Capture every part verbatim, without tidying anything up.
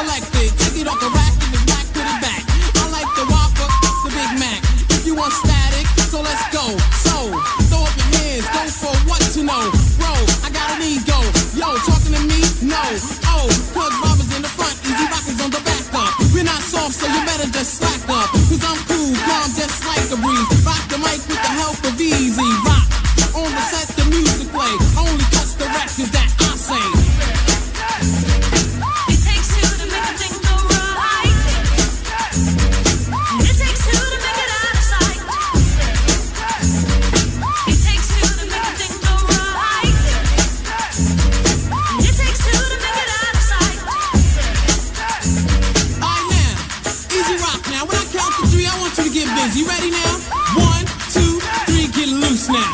selected. Take it off the rack and the rack, put it back. I like the Whopper, the Big Mac. If you want static, so let's go. So, throw up your hands, go for what you know. Bro, I got an ego. Yo, talking to me? No. Oh, cause Robbers in the front, Easy Rockers on the back up. We're not soft, so you better just slack up. Cause I'm cool, calm, just like a breeze. Rock the mic with the help of Easy Rock. On the set, the music play. Only touch the records that I say. It takes two to make a thing go right. It takes two to make it out of sight. It takes two to make a thing go right. It takes two to make it out of sight. Alright now, Easy Rock now. When I count to three, I want you to get busy. Ready now? One, two, three, get loose now.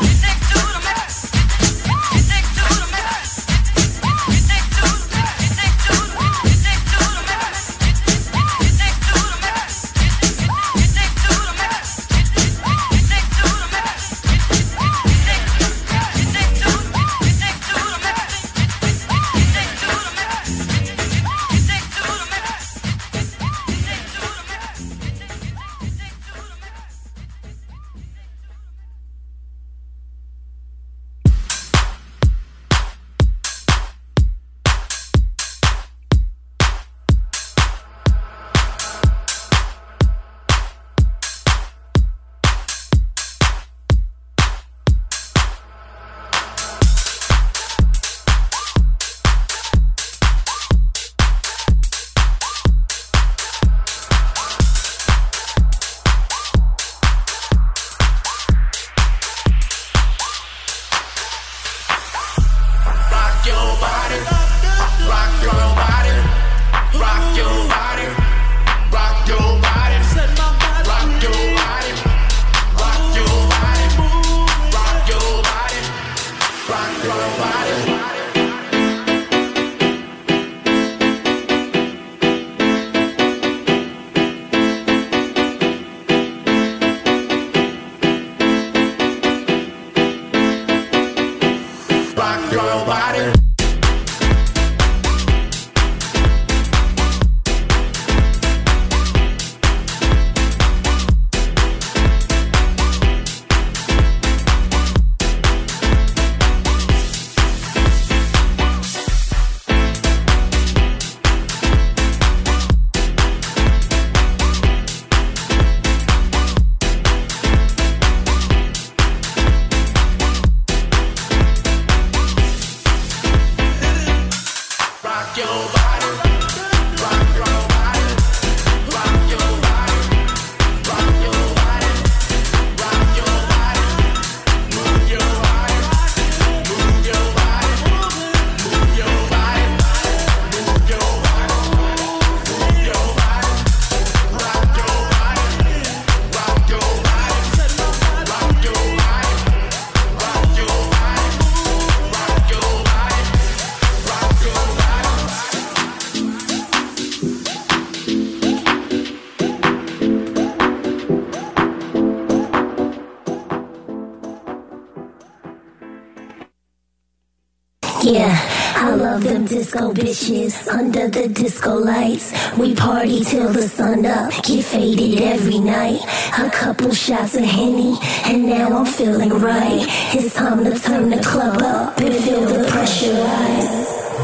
Yeah, I love them disco bitches under the disco lights. We party till the sun up, get faded every night. A couple shots of Henny, and now I'm feeling right. It's time to turn the club up and feel the pressure rise.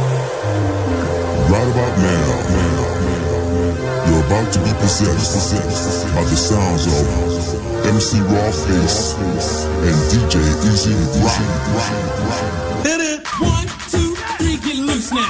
Right about now, you're about to be possessed by the sounds of M C Rawface and D J Easy Rock. Hit it! One, two, three, get loose now.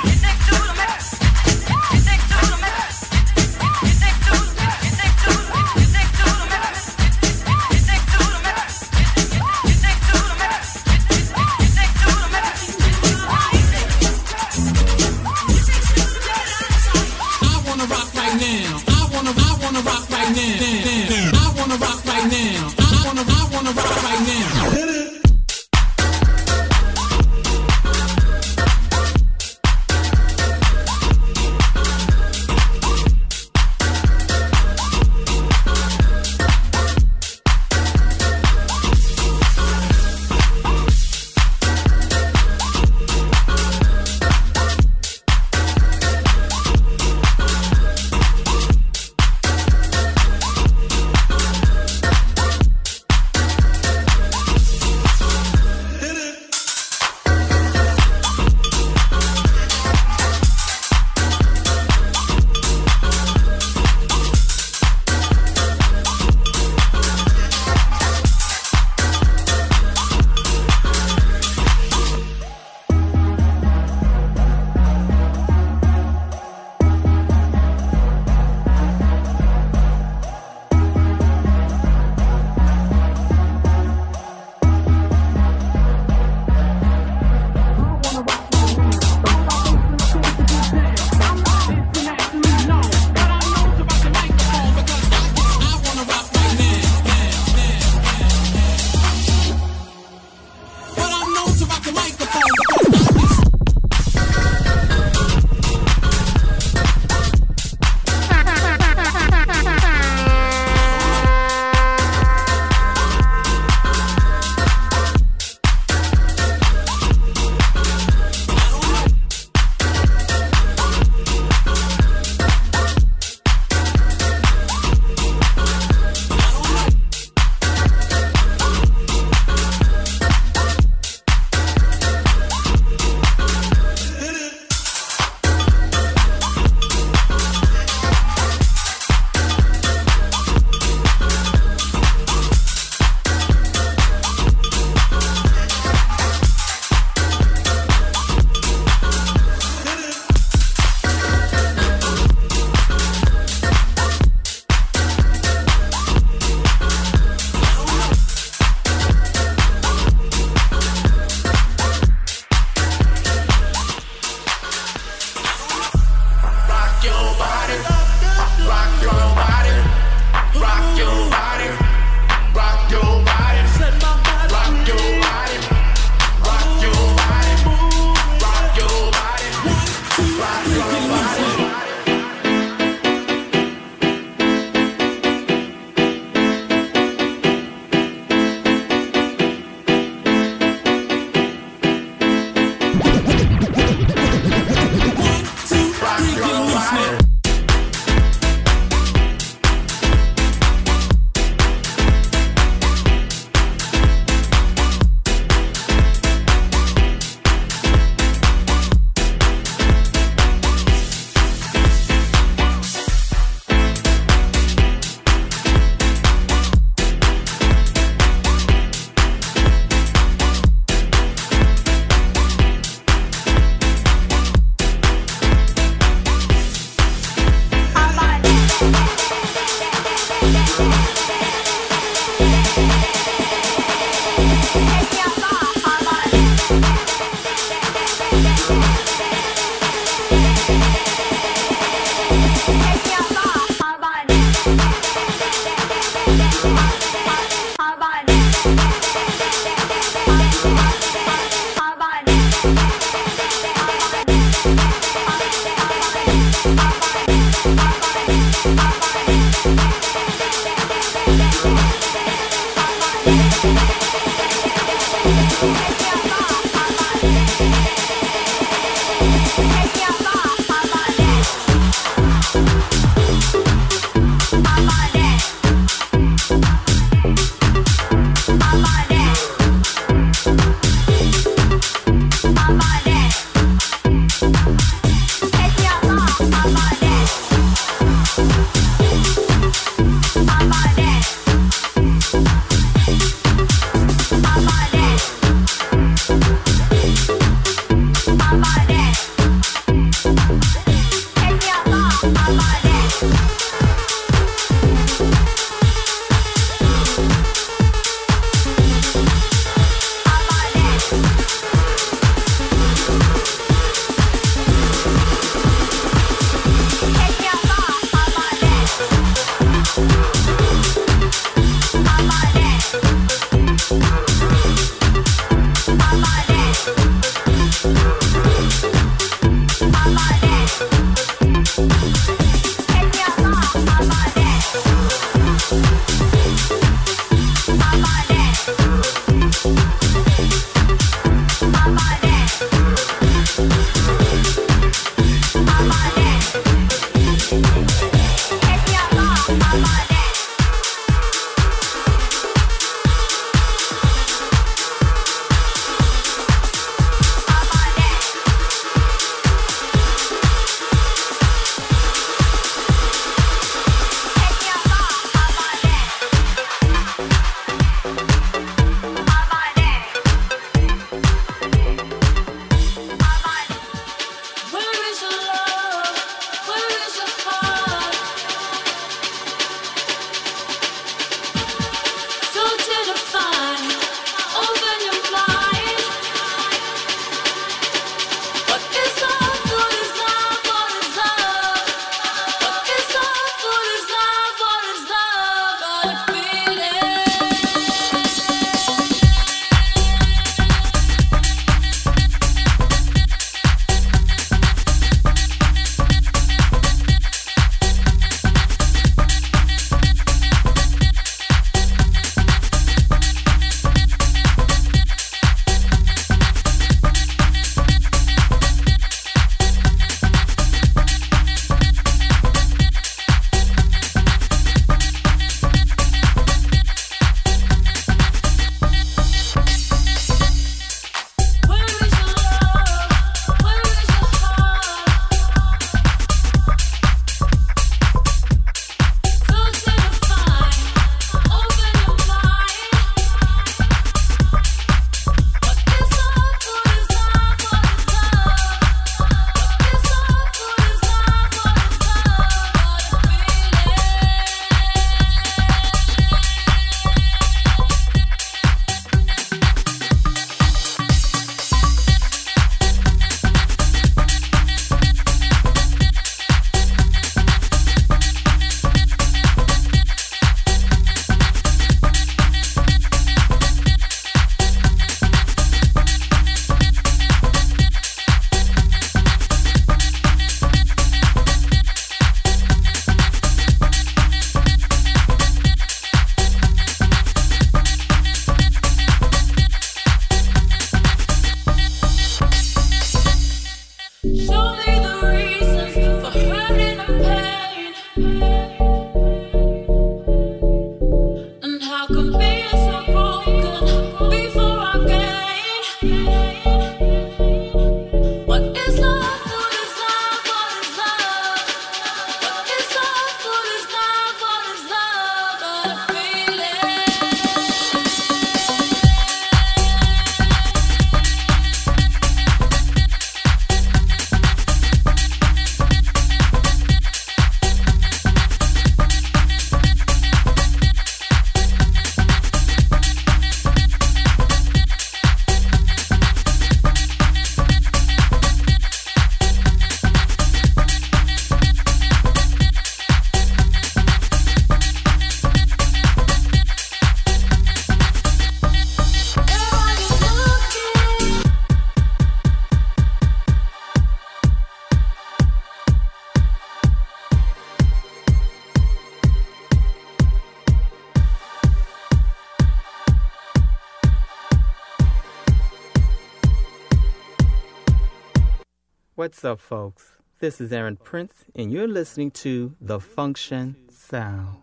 What's up, folks? This is Aaron Prince, and you're listening to The Function Sound.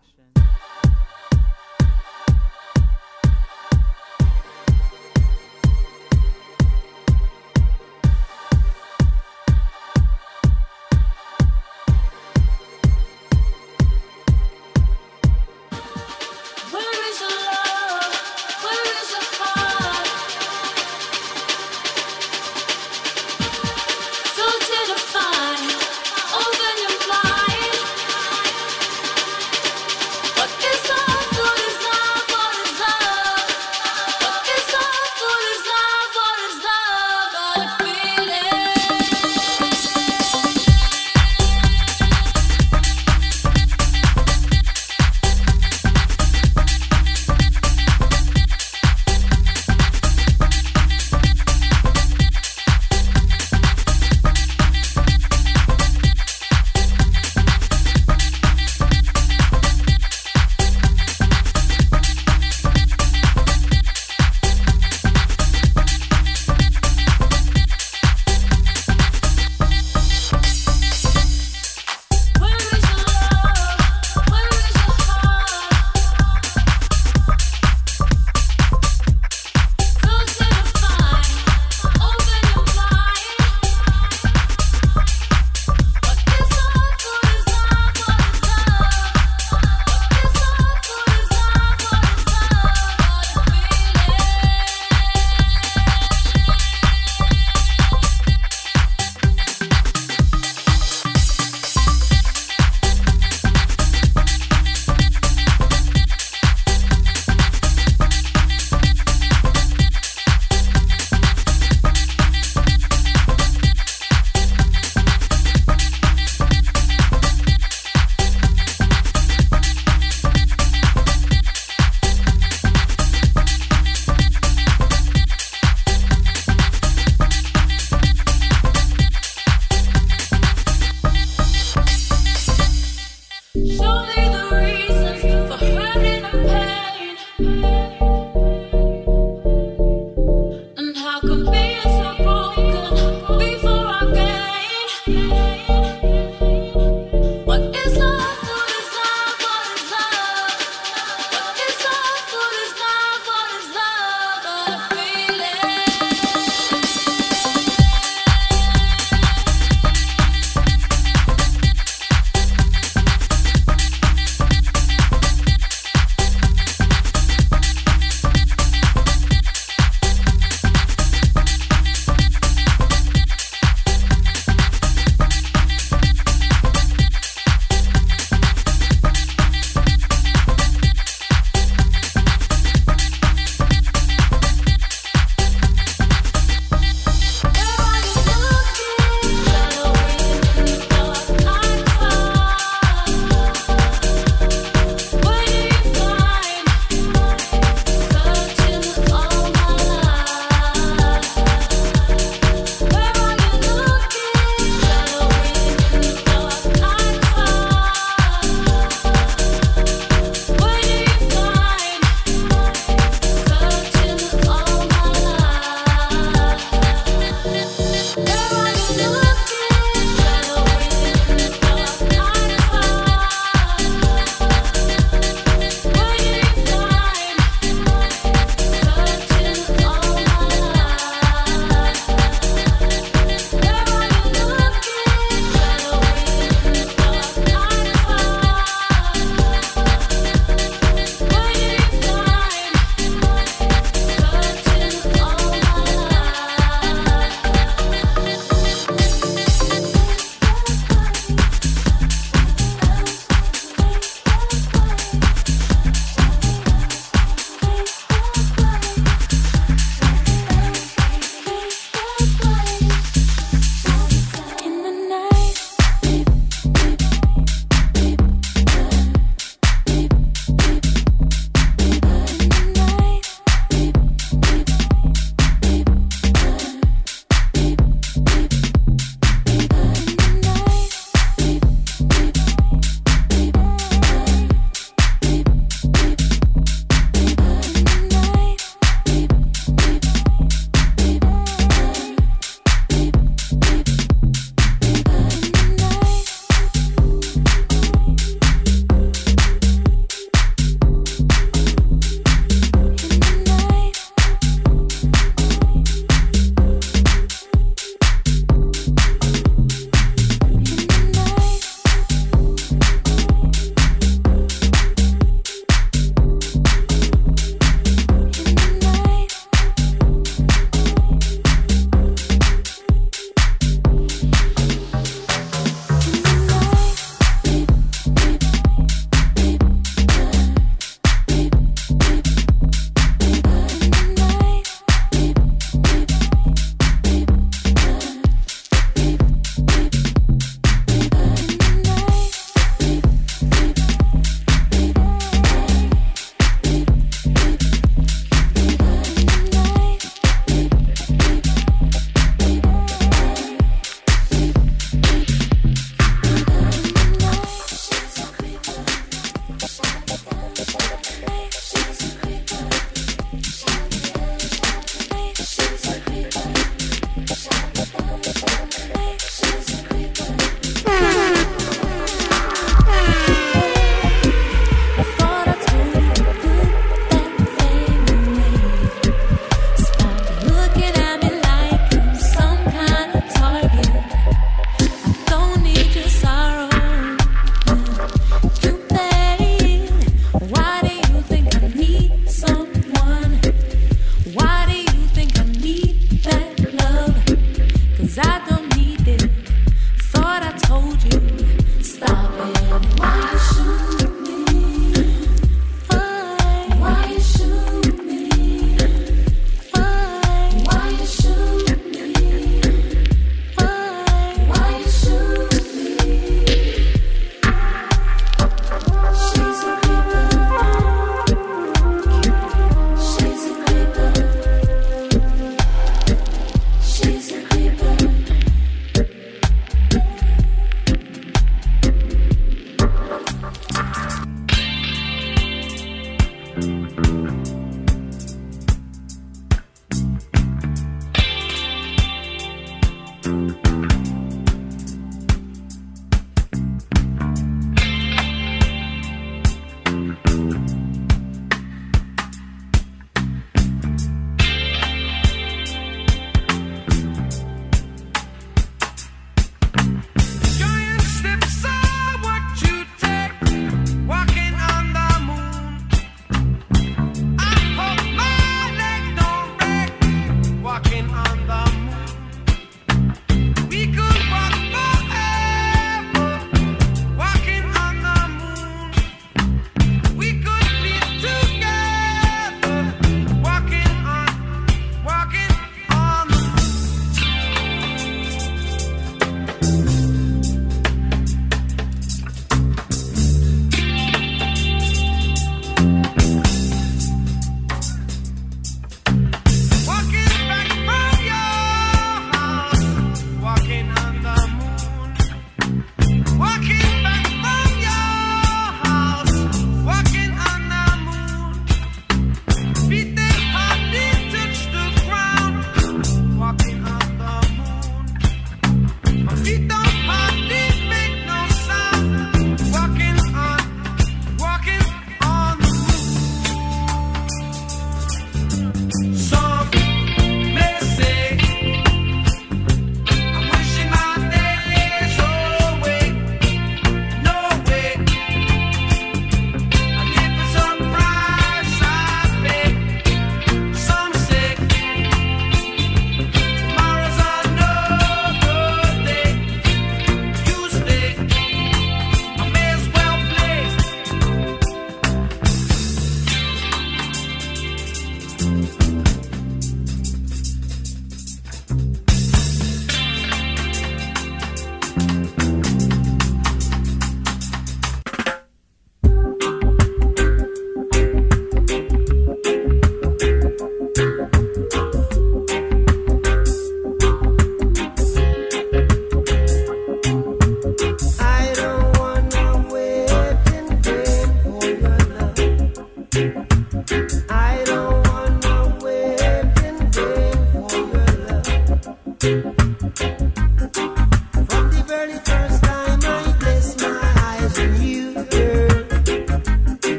Open your mind.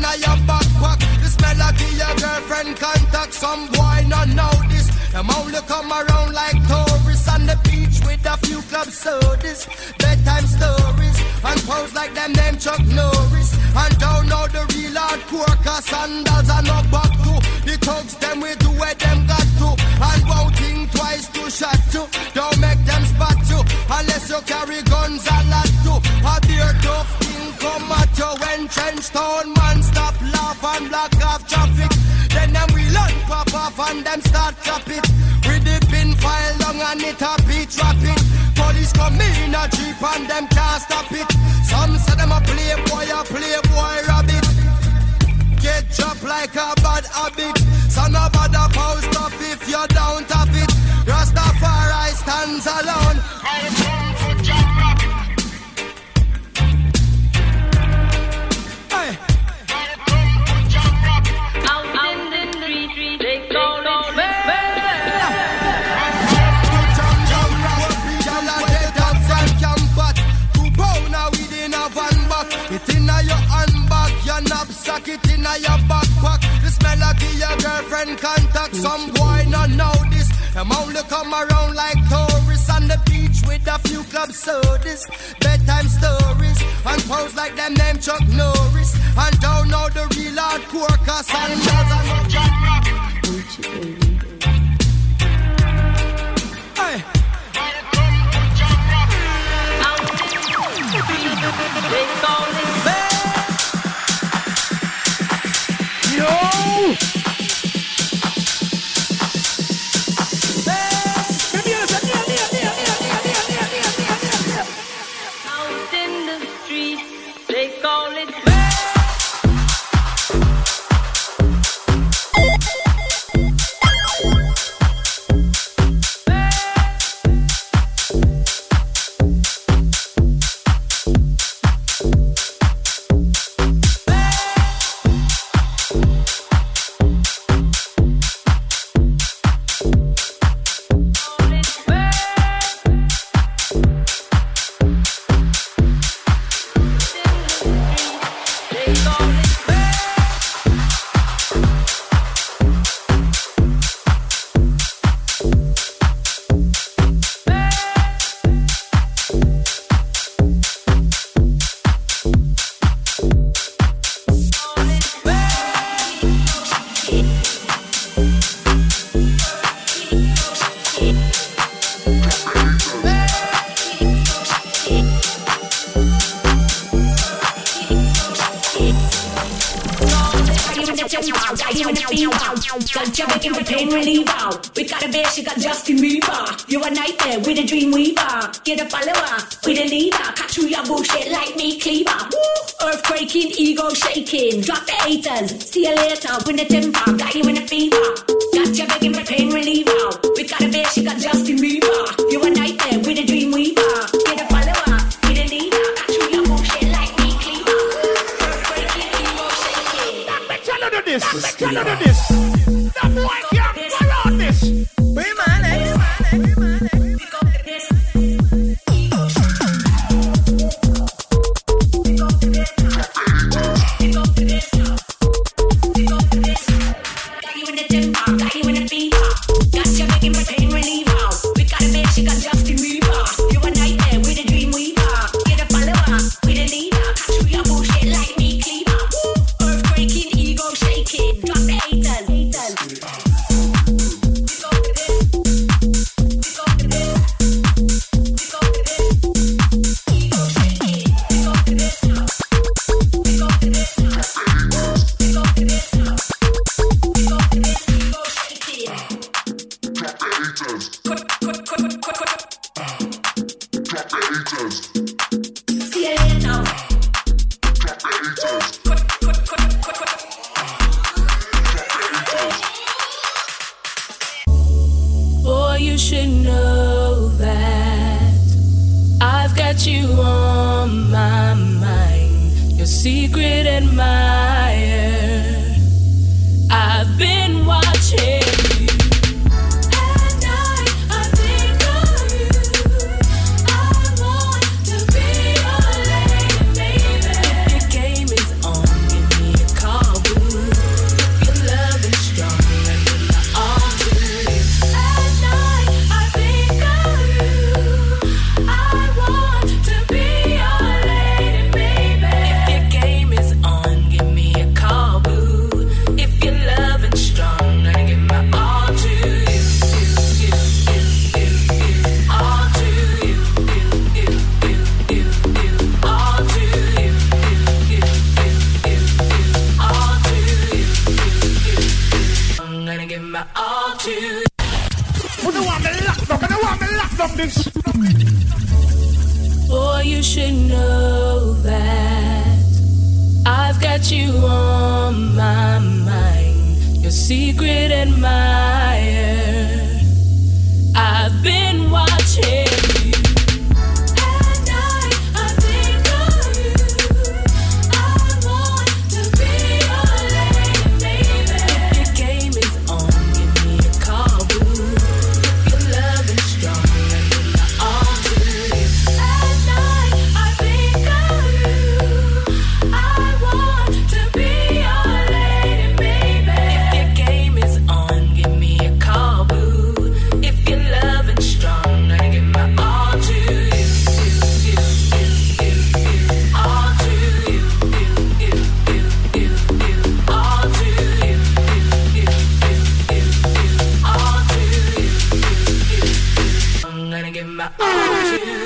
in a your backpack. This melody your girlfriend contact. Some boy not know this. Them only come around like tourists on the beach with a few club sodas, bedtime stories, and pose like them name Chuck Norris. And don't know the real hardcore, cause sandals are not back to. The thugs them we do where them got to. And won't think twice to shot to. Don't make them spot you, unless you carry guns a lot to. A dear tough thing come at you when trench town man stop laugh and block off traffic. Then them we learn pop off and them start chop it. With the pin file long and it a beat rapid. Police come in a jeep and them can't stop it. Some say them a playboy, a playboy rabbit. Get chopped like a bad habit. So no bother post up if you don't have it. Rastafari stands alone. I come for John Rock. Hey. I come for John Rock. Out in the street, they call it it inna your handbag, your knapsack, it inna your backpack. This melody your girlfriend contact. Some boy not know this. Them only come around like tourists on the beach with a few club sodas, bedtime stories, and pose like them name Chuck Norris. And don't know the real hardcore, cause sandals are no John Rock. Hey. They call it bad. Yo! Out in the streets, they call it bad. She got Justin Bieber. You a nightmare with a dream weaver. Get a follower with a leader. Cut through your bullshit like me cleaver. Woo! Earthquaking, ego shaking. Drop the haters. See you later. Win the temper. Got you in a fever. Got you begging for pain reliever. We got a bear. She got Justin Bieber. You a nightmare with a dream weaver. Get a follower with a leader. Cut through your bullshit like me cleaver. Earthquaking, ego shaking. That bitch, I know this. That bitch, I know this. That boy can't go around this. Call Stop this. Boy, you should know that I've got you on my mind, your secret admirer. I've been watching you. At night, I think of you. I want to be your lady, baby. If your game is on, give me a call, boo. If your love is strong, let me know all to you. At night, I think of you. I want to be your lady, baby. If your game is on, give me a call, boo. If your love is strong, I give my all to you. You, you, you, you, you, all to you. You, you, you, you, you, all to you. You, you, you, you, you, all to you. You, you, I'm gonna give my all to you.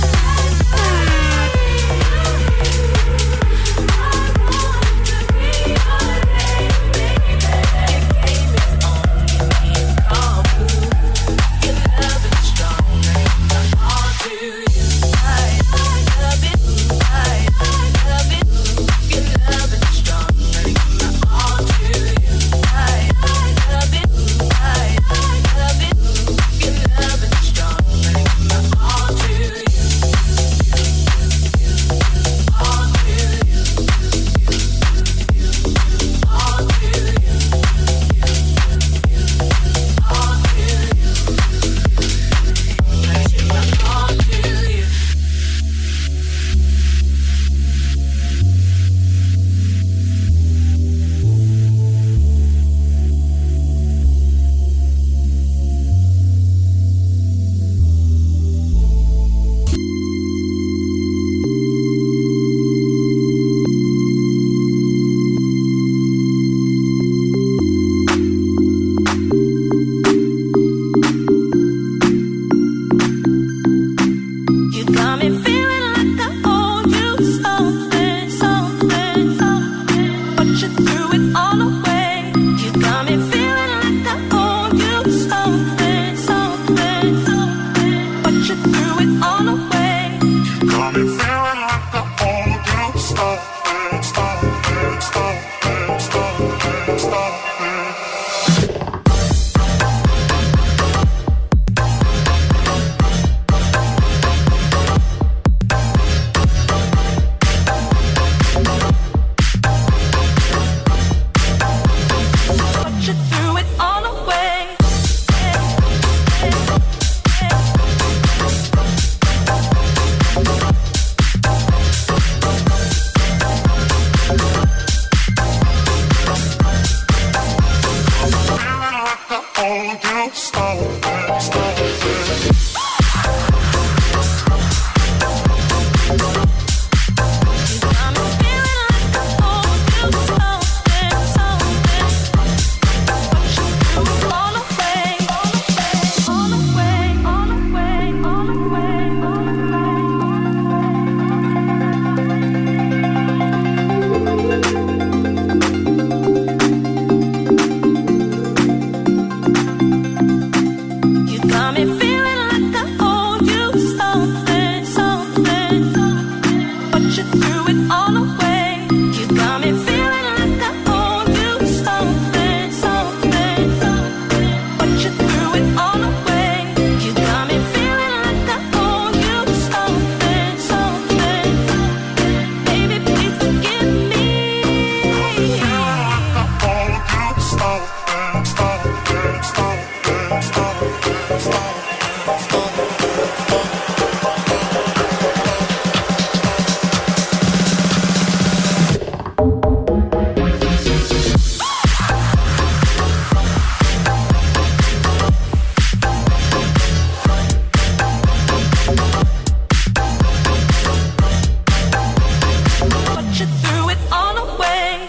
You got me feeling like I owe you something, something, something. But you threw it all away. You got me feeling like I owe you something, something, something. But you threw it all away. Got me feeling like I owe you something, something, something, something, something. But you threw it all away. Feeling like I owe you something, something. You got me feeling like I owe you something, something. But you threw it all away, all away, all away, all away, all away. You got me feeling like I owe you something, something, something. But you threw it all away. You got me feeling like I owe you something, something, something. But you threw it all away. You got me feeling like I owe you something, something. Baby, please forgive me. Feeling like I owe you something, something, something, something, something. But you threw it all away.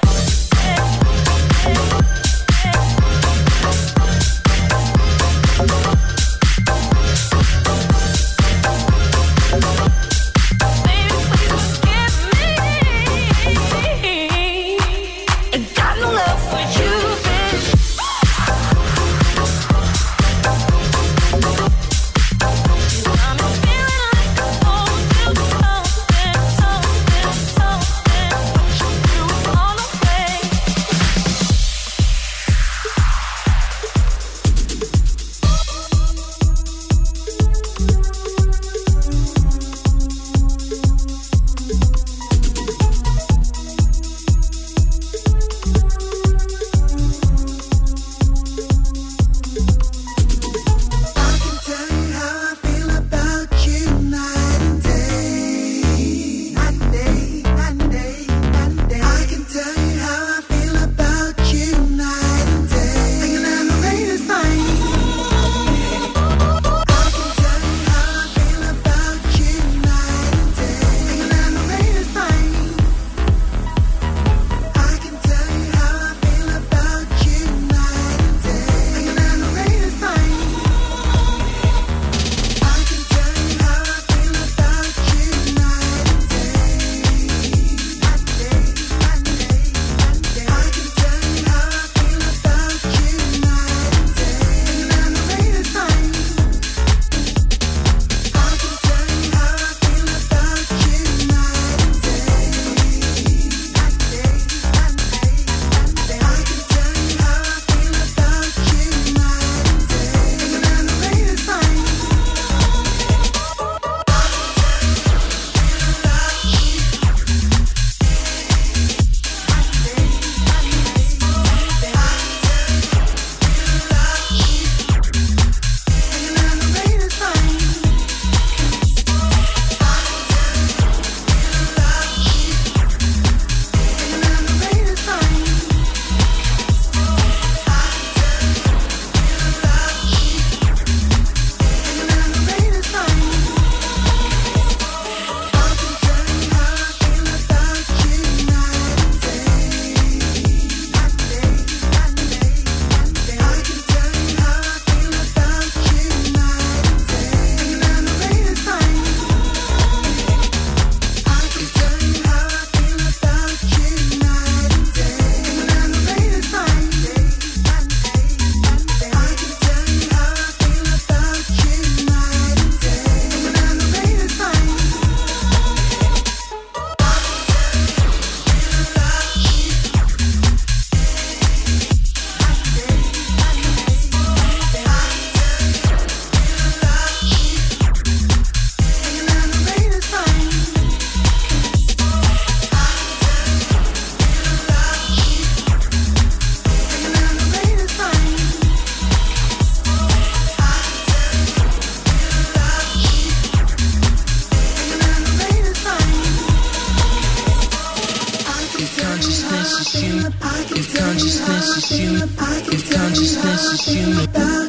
If consciousness is human, if consciousness is human,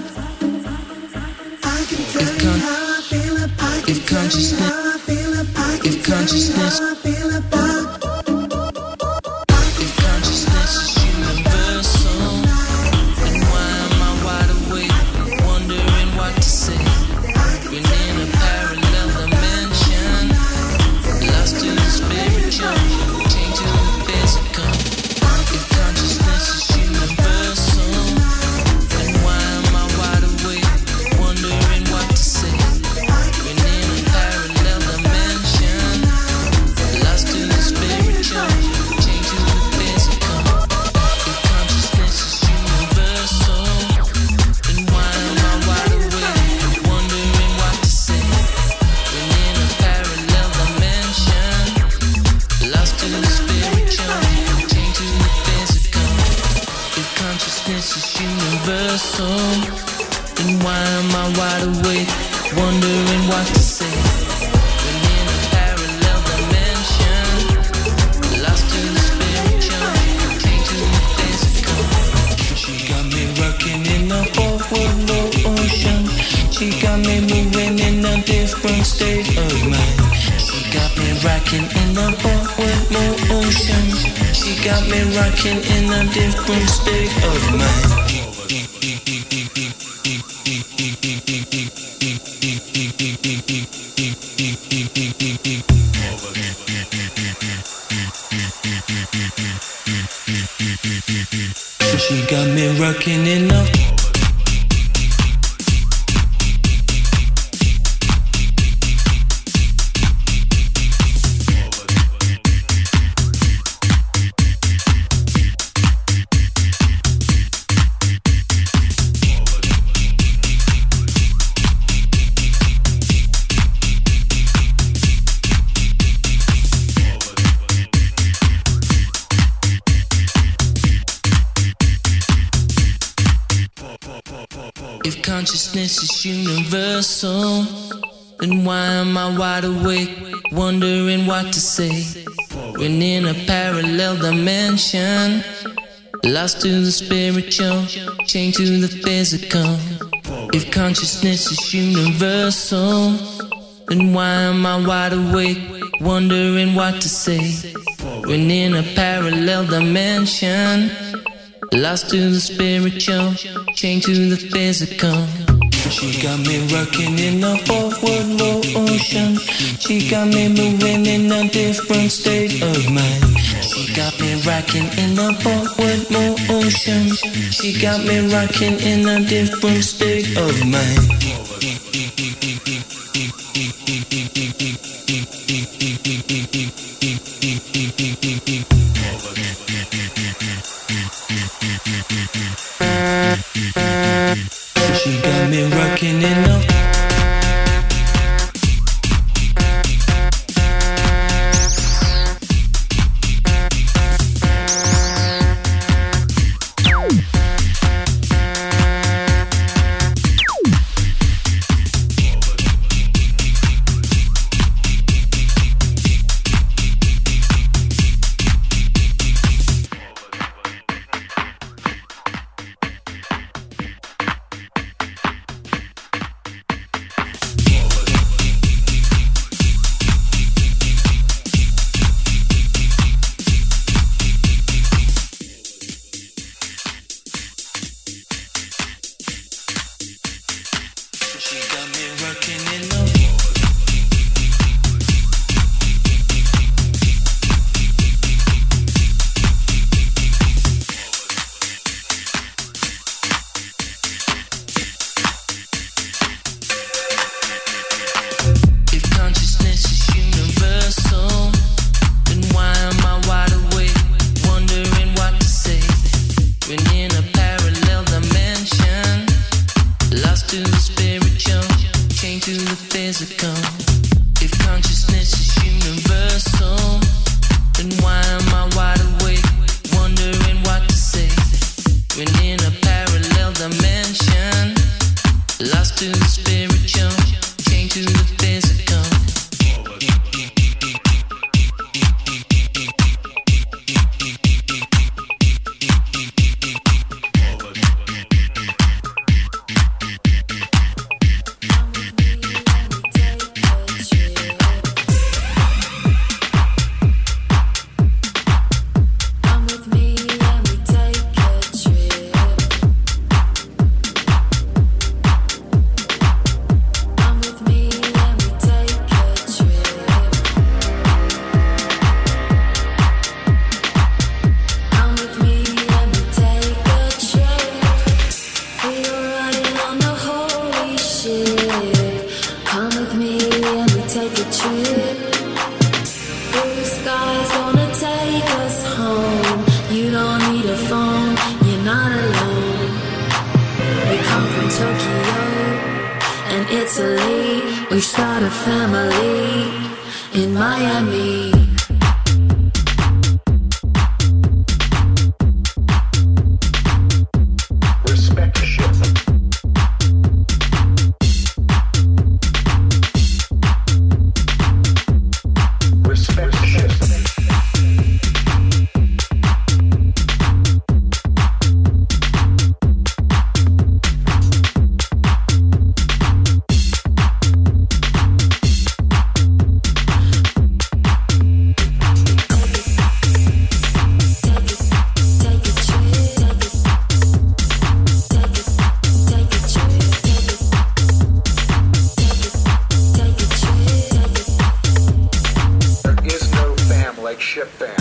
if con, if consciousness, if consciousness, if consciousness is universal, then why am I wide awake, wondering what to say? When in a parallel dimension, lost to the spiritual, chained to the physical. If consciousness is universal, then why am I wide awake, wondering what to say? When in a parallel dimension, lost to the spiritual, chained to the physical. If consciousness is universal, then why am I wide awake, wondering what to say? When in a parallel dimension, lost to the spiritual, chained to the physical. If consciousness is universal, then why am I wide awake, wondering what to say? When in a parallel dimension, lost to the spiritual, chained to the physical. She got me rocking in a forward motion. She got me moving in a different state of mind. She got me rocking in a forward motion. She got me rocking in a different state of mind. She got me rocking in a If consciousness is universal, then why am I wide awake, wondering what to say? When in a parallel dimension, lost to the spiritual, chained to the physical. If consciousness is universal, then why am I wide awake, wondering what to say? When in a parallel dimension, lost to the spiritual, chained to the physical. She got me rocking in a forward motion. She got me moving in a different state of mind. She got me rocking in a forward motion. She got me rocking in a different state of mind. She got me rocking in a trip. Blue sky's gonna take us home. You don't need a phone, you're not alone. We come from Tokyo and Italy. We start a family in Miami. Respect the ship. Respect the ship. Ship fam.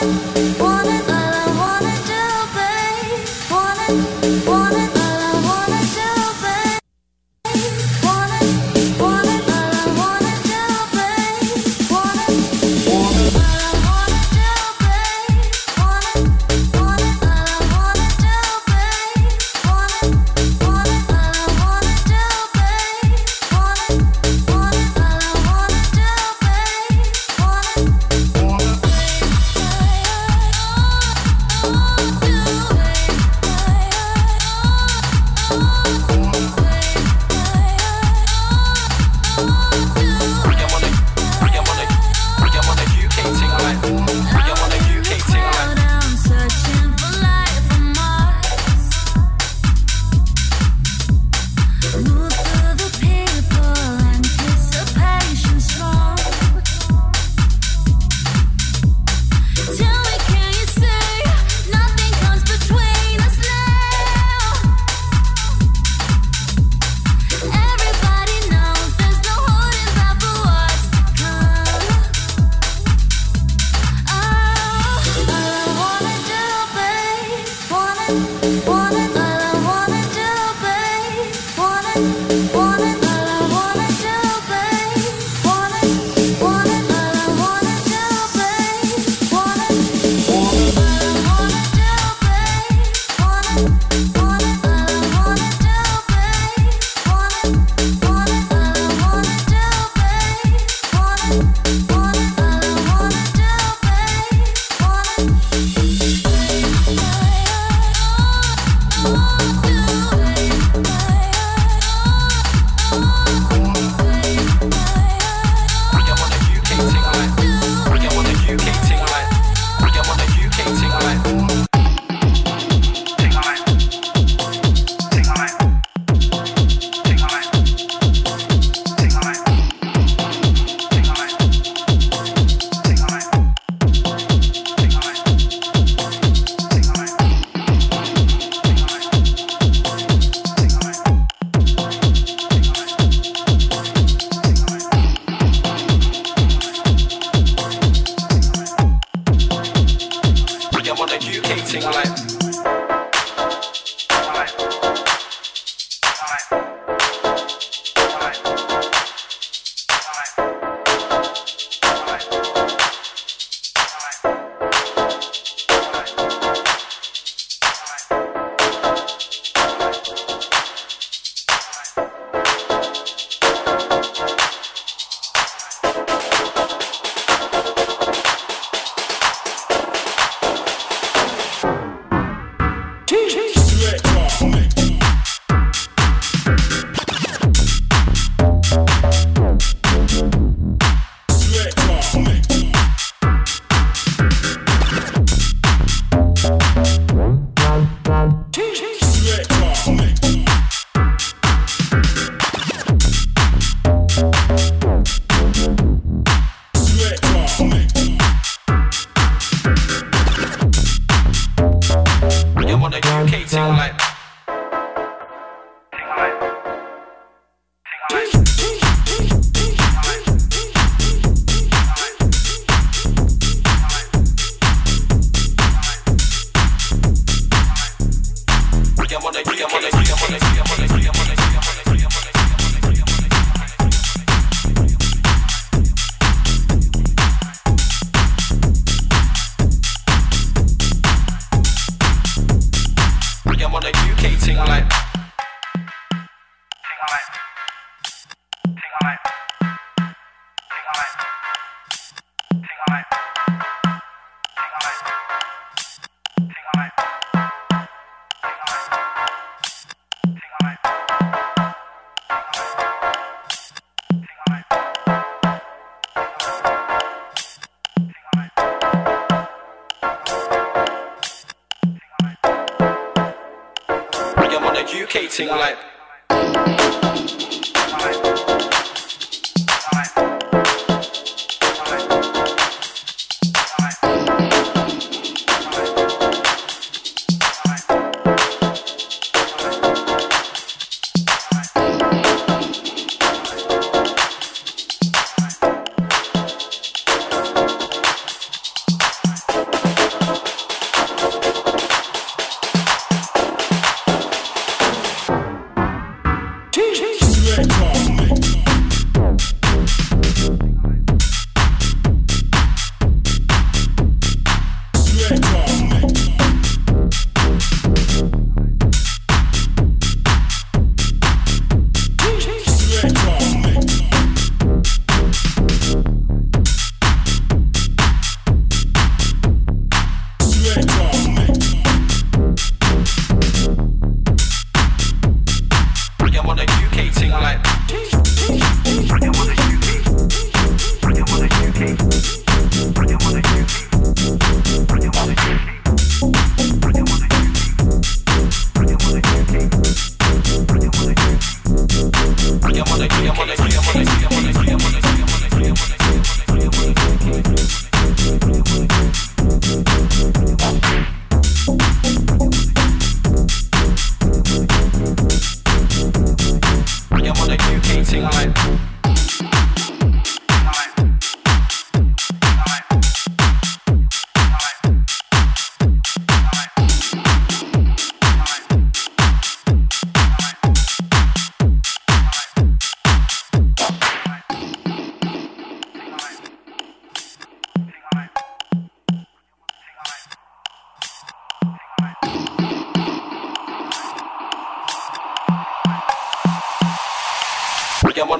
U K ting like.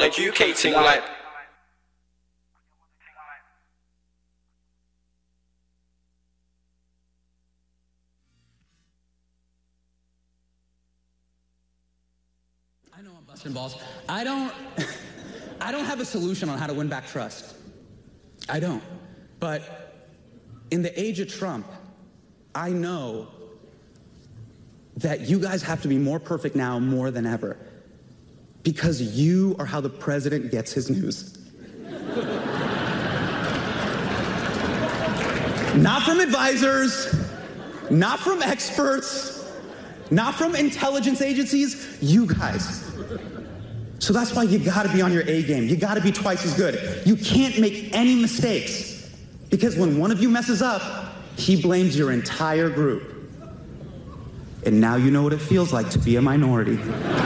the U K thing like. Busting balls. I don't I don't have a solution on how to win back trust. I don't. But in the age of Trump, I know that you guys have to be more perfect now more than ever. Because you are how the president gets his news. Not from advisors, not from experts, not from intelligence agencies, you guys. So that's why you gotta be on your A game. You gotta be twice as good. You can't make any mistakes. Because when one of you messes up, he blames your entire group. And now you know what it feels like to be a minority.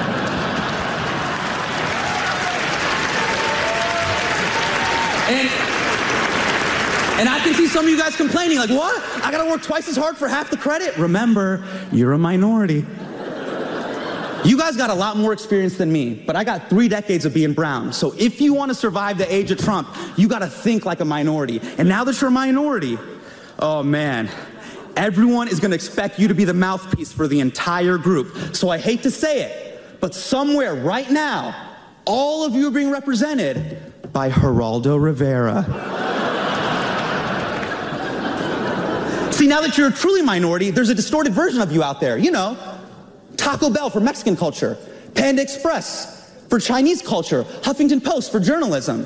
And, and I can see some of you guys complaining, like, what? I gotta work twice as hard for half the credit? Remember, you're a minority. You guys got a lot more experience than me, but I got three decades of being brown. So if you want to survive the age of Trump, you got to think like a minority. And now that you're a minority, oh man, everyone is going to expect you to be the mouthpiece for the entire group. So I hate to say it, but somewhere right now, all of you are being represented by Geraldo Rivera. See, now that you're a truly minority, there's a distorted version of you out there, you know. Taco Bell for Mexican culture, Panda Express for Chinese culture, Huffington Post for journalism.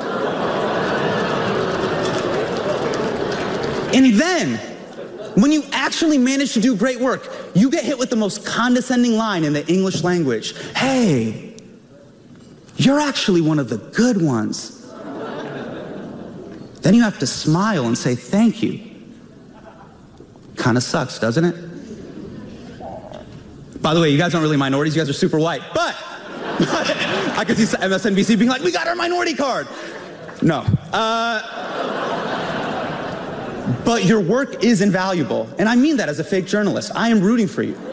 And then, when you actually manage to do great work, you get hit with the most condescending line in the English language. Hey, you're actually one of the good ones. Then you have to smile and say thank you. Kind of sucks, doesn't it? By the way, you guys aren't really minorities, you guys are super white, but, but I can see M S N B C being like, we got our minority card. No. Uh, but your work is invaluable, and I mean that as a fake journalist. I am rooting for you.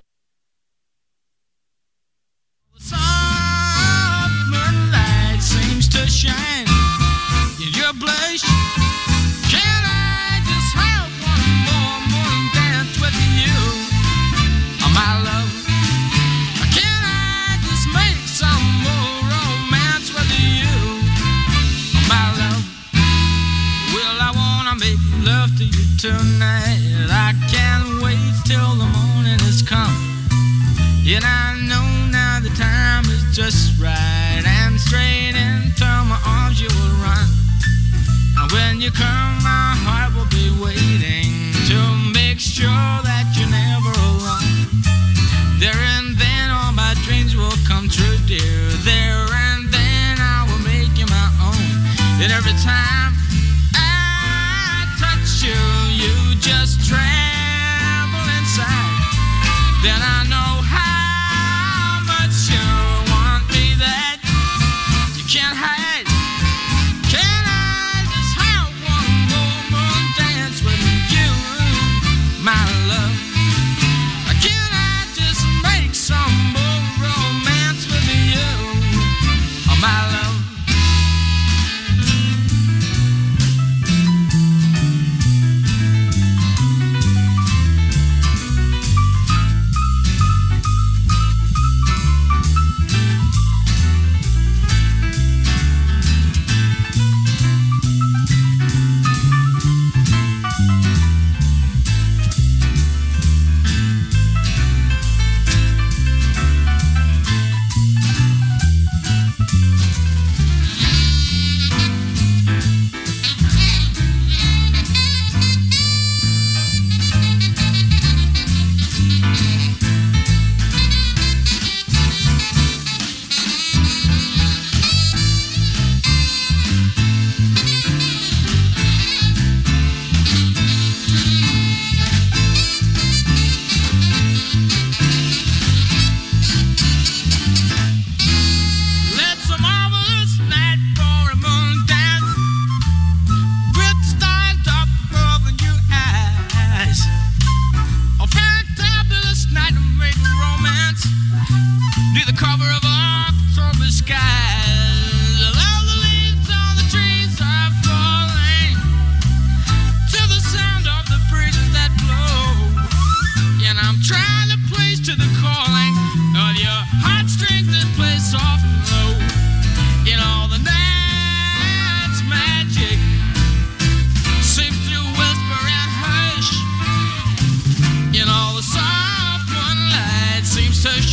Soft moonlight seems to shine in your blush. Can I just have one more morning dance with you, oh, my love? Love to you tonight. I can't wait till the morning has come. Yet I know now the time is just right, and straight into my arms you will run. And when you come, my heart will be waiting to make sure that you're never alone. There and then all my dreams will come true, dear. There and then I will make you my own. And every time you, you just tremble inside. Then I know how much you want me that you can't hide. Can I just have one more moon dance with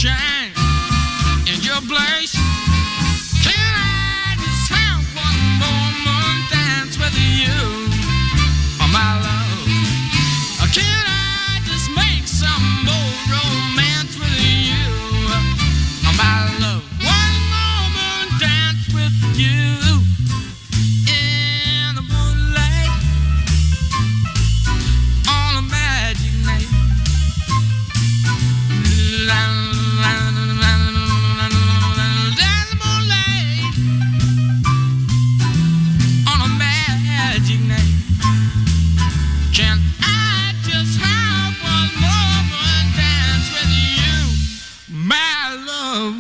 shine in your place. Can I just have one more dance with you, oh my love? Can I just make some more romance with you, oh my love? One more dance with you in the moonlight on a magic night. On a magic night. Can I just have one more dance with you, my love?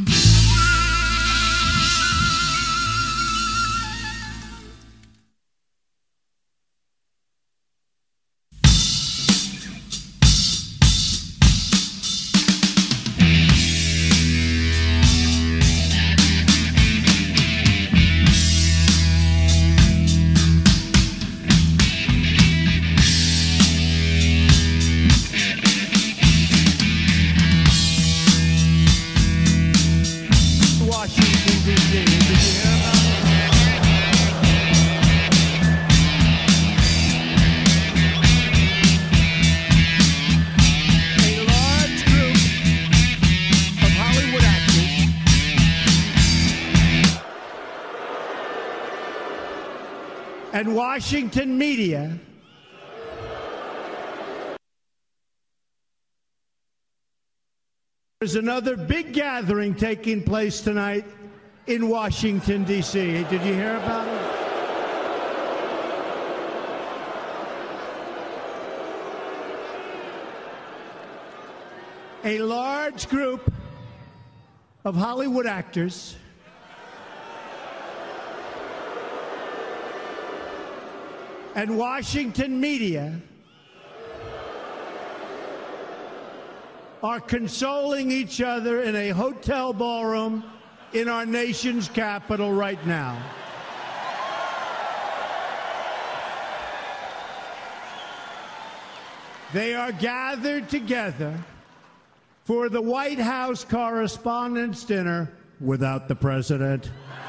Washington, D C. Did you hear about it? A large group of Hollywood actors and Washington media There's another big gathering taking place tonight in Washington, D C. Did you hear about it? A large group of Hollywood actors and Washington media are consoling each other in a hotel ballroom in our nation's capital right now. They are gathered together for the White House Correspondents' Dinner without the president.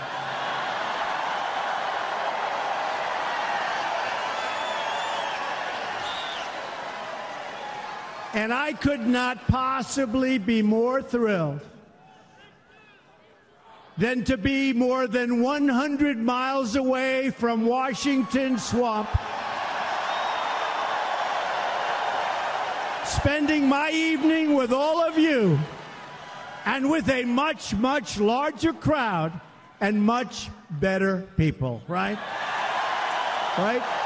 And I could not possibly be more thrilled than to be more than one hundred miles away from Washington Swamp, spending my evening with all of you and with a much, much larger crowd and much better people, right? Right?